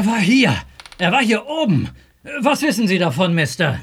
Er war hier. Er war hier oben. Was wissen Sie davon, Mister?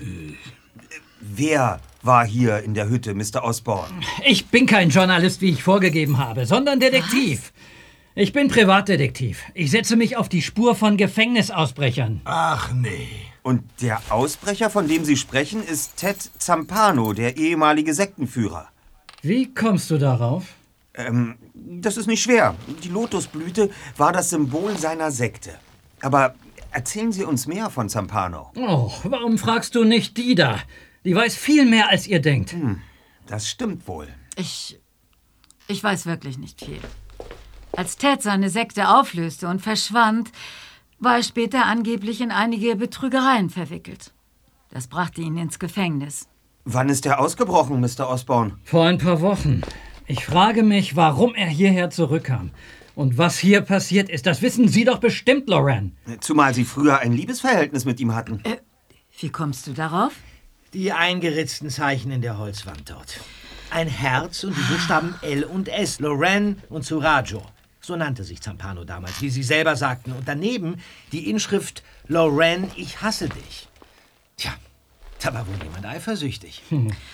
Wer war hier in der Hütte, Mr. Osborn? Ich bin kein Journalist, wie ich vorgegeben habe, sondern Detektiv. Ich bin Privatdetektiv. Ich setze mich auf die Spur von Gefängnisausbrechern. Ach nee. Und der Ausbrecher, von dem Sie sprechen, ist Ted Zampano, der ehemalige Sektenführer. Wie kommst du darauf? Das ist nicht schwer. Die Lotusblüte war das Symbol seiner Sekte. Aber erzählen Sie uns mehr von Zampano. Oh, warum fragst du nicht die da? Die weiß viel mehr, als ihr denkt. Das stimmt wohl. Ich weiß wirklich nicht viel. Als Ted seine Sekte auflöste und verschwand, war er später angeblich in einige Betrügereien verwickelt. Das brachte ihn ins Gefängnis. Wann ist er ausgebrochen, Mr. Osborn? Vor ein paar Wochen. Ich frage mich, warum er hierher zurückkam. Und was hier passiert ist, das wissen Sie doch bestimmt, Lorraine. Zumal Sie früher ein Liebesverhältnis mit ihm hatten. Wie kommst du darauf? Die eingeritzten Zeichen in der Holzwand dort. Ein Herz und die Buchstaben L und S. Lorraine und Suraggio. So nannte sich Zampano damals, wie Sie selber sagten. Und daneben die Inschrift Lorraine, ich hasse dich. Tja, da war wohl jemand eifersüchtig.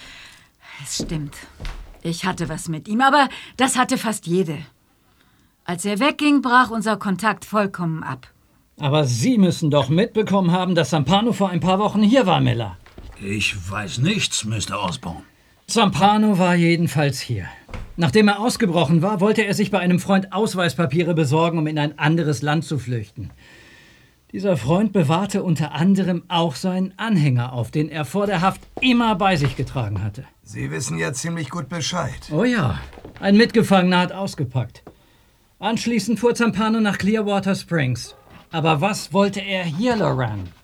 Es stimmt. Ich hatte was mit ihm, aber das hatte fast jede. Als er wegging, brach unser Kontakt vollkommen ab. Aber Sie müssen doch mitbekommen haben, dass Zampano vor ein paar Wochen hier war, Miller. Ich weiß nichts, Mr. Osborn. Zampano war jedenfalls hier. Nachdem er ausgebrochen war, wollte er sich bei einem Freund Ausweispapiere besorgen, um in ein anderes Land zu flüchten. Dieser Freund bewahrte unter anderem auch seinen Anhänger auf, den er vor der Haft immer bei sich getragen hatte. Sie wissen ja ziemlich gut Bescheid. Oh ja, ein Mitgefangener hat ausgepackt. Anschließend fuhr Zampano nach Clearwater Springs. Aber was wollte er hier, Lorraine?